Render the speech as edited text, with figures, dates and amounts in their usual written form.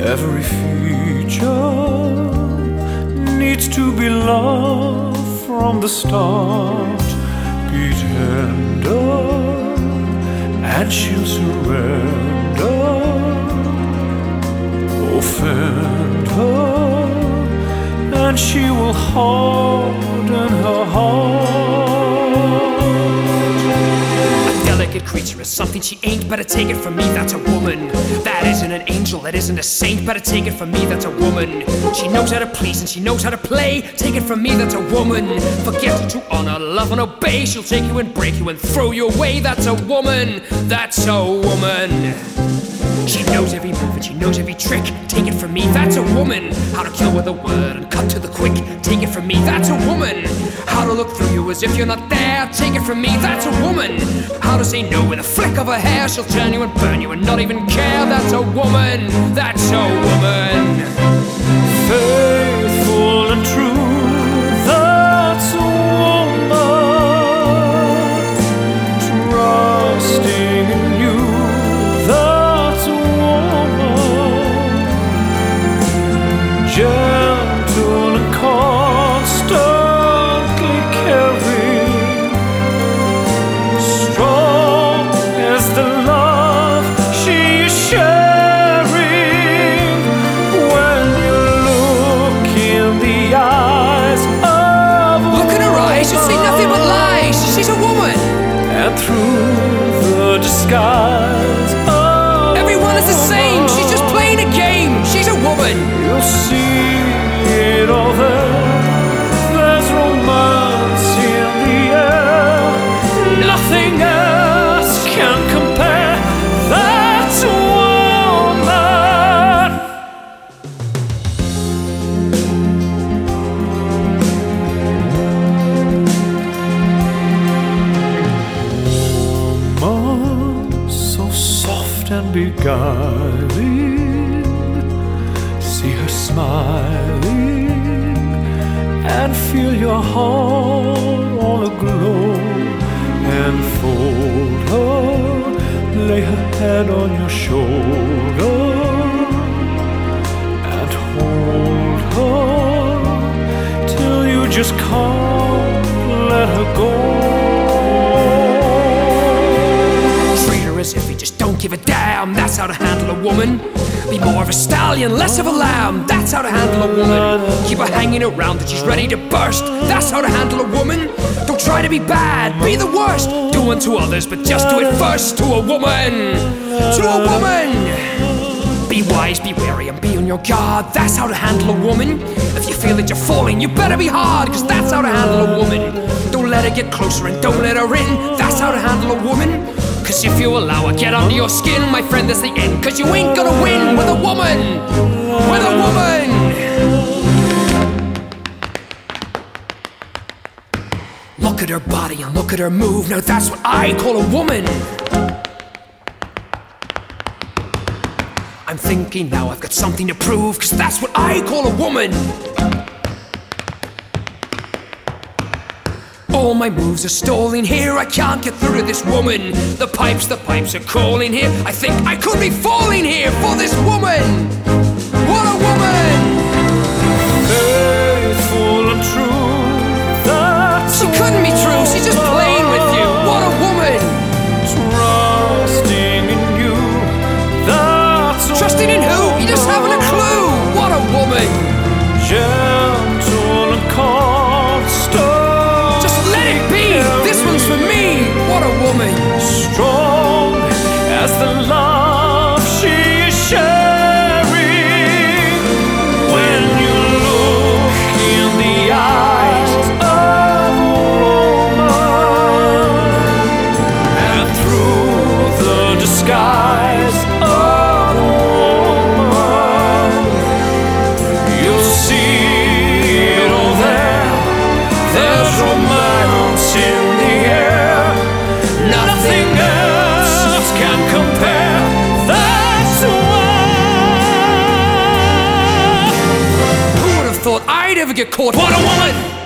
Every feature needs to be loved from the start. Be tender and she'll surrender. Offend her and she will harden her heart. A delicate creature is something she ain't. Better take it from me, that's a woman. That isn't an angel, that isn't a saint. Better take it from me, that's a woman. She knows how to please and she knows how to play. Take it from me, that's a woman. Forget to honor, love and obey. She'll take you and break you and throw you away. That's a woman, that's a woman. She knows every move and she knows every trick. Take it from me, that's a woman. How to kill with a word and cut to the quick. Take it from me, that's a woman. How to look through you as if you're not there. Take it from me, that's a woman. How to say no with a flick of her hair. She'll turn you and burn you and not even care. That's a woman, that's a woman. Faithful and true, that's a woman. Trusting in you, that's a woman. Gentle and constantly caring, strong as the love she is sharing. When you look in the eyes of a Look in her eyes, you'll see nothing but lies. She's a woman. and through the disguise of Everyone is the same, she's just playing a game. She's a woman. you'll see it all there. There's romance in the air. Nothing else can compare. That's a woman. Woman, so soft and beguiling. See her smiling and feel your heart all aglow. And fold her, lay her head on your shoulder, and hold her till you just can't let her go. Treat her as if you just don't give a damn. That's how to handle a woman. Be more of a stallion, less of a lamb. That's how to handle a woman. Keep her hanging around till she's ready to burst. That's how to handle a woman. Don't try to be bad, be the worst. Do unto others, but just do it first. To a woman, to a woman. Be wise, be wary, and be on your guard. That's how to handle a woman. If you feel that you're falling, you better be hard, cause that's how to handle a woman. Don't let her get closer and don't let her in. That's how to handle a woman. Cause if you allow her get under your skin, my friend, that's the end. Cause you ain't gonna win with a woman. With a woman. Look at her body and look at her move. Now that's what I call a woman. I'm thinking now I've got something to prove, cause that's what I call a woman. All my moves are stalling here, I can't get through to this woman. The pipes are calling here. I think I could be falling here for this woman. What a woman! Faithful and true, that's She couldn't be true, she's just playing with you. What a woman! trusting in you, that's a Trusting in who? You just haven't a clue. What a woman! gentle and constant. Just let it be. This one's for me. What a woman! Strong as the love she is sharing. When you look in the eyes of a woman, and through the disguise of a woman, you'll see it all there. There's romance in the air. Nothing else can compare. That's the one. Who would have thought I'd ever get caught? What a woman!